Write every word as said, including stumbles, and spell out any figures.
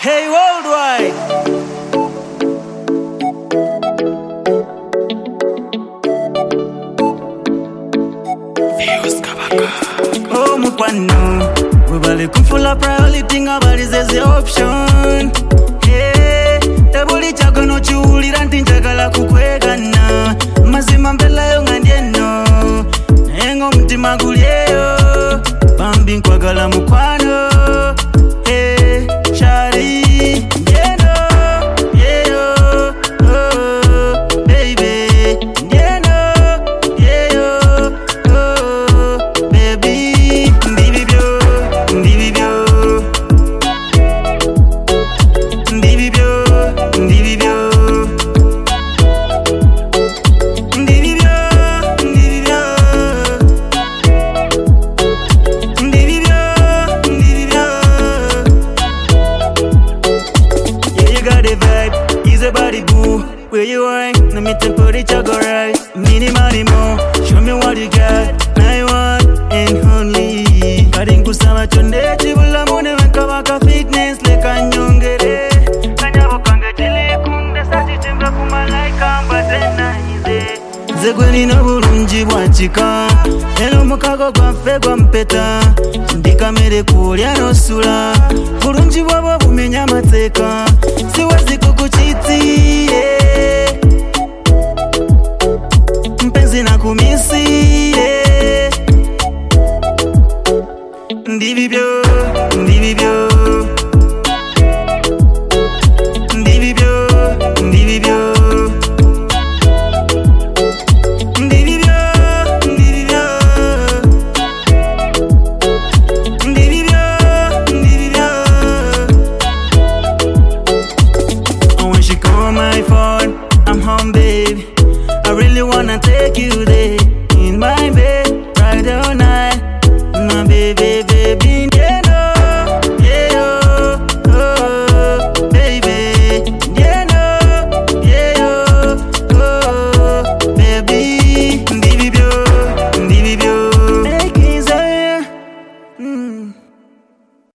Hey worldwide. Oh mukwano, we bali kumfula priority ngabali zeze option. Hey, tabuli chako no chiulira ntinjagala kukwegana. Mazima mbela yo ngandieno, nengo mtima gulyeyo. Bambi nkwagala mukwano. Hey, shari, ngeno, yeyo, oh, baby, ngeno, yeyo, oh, baby, ndibibyo, ndibibyo, ndibibyo, ndibibyo, ndibibyo, ndibibyo, ndibibyo, ndibibyo. Yeah, you got a vibe, is a body boo. Where you are, let me temperature go right. Mini money more, show me what you got. I want and only. Karin kusama chonde chibula mune wekabaka fitness leka nyongere. Kanyabo kange tili kunde sati chimba kumalaika mbatena ize. Zegweni no bulungi bwachika. Eno mukago gwafe gwa mpeta. Ndikamere kulya no sula. Bulungi bwabo bumenya mateka.